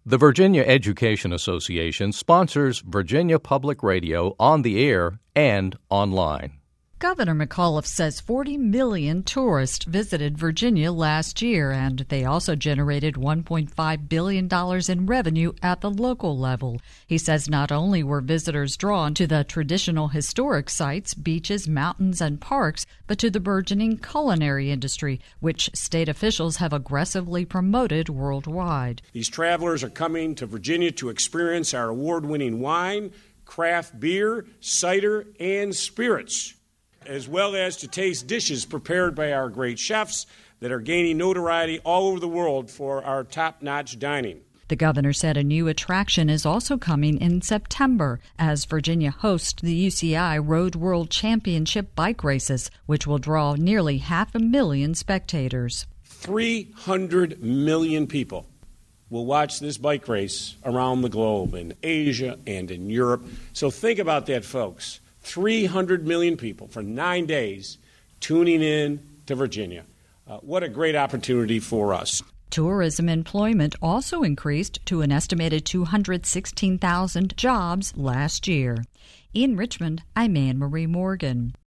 The Virginia Education Association sponsors Virginia Public Radio on the air and online. Governor McAuliffe says 40 million tourists visited Virginia last year, and they also generated $1.5 billion in revenue at the local level. He says not only were visitors drawn to the traditional historic sites, beaches, mountains, and parks, but to the burgeoning culinary industry, which state officials have aggressively promoted worldwide. These travelers are coming to Virginia to experience our award-winning wine, craft beer, cider, and spirits, as well as to taste dishes prepared by our great chefs that are gaining notoriety all over the world for our top-notch dining. The governor said a new attraction is also coming in September as Virginia hosts the UCI Road World Championship bike races, which will draw nearly 500,000 spectators. 300 million people will watch this bike race around the globe, in Asia and in Europe. So think about that, folks. 300 million people for 9 days tuning in to Virginia. What a great opportunity for us. Tourism employment also increased to an estimated 216,000 jobs last year. In Richmond, I'm Anne Marie Morgan.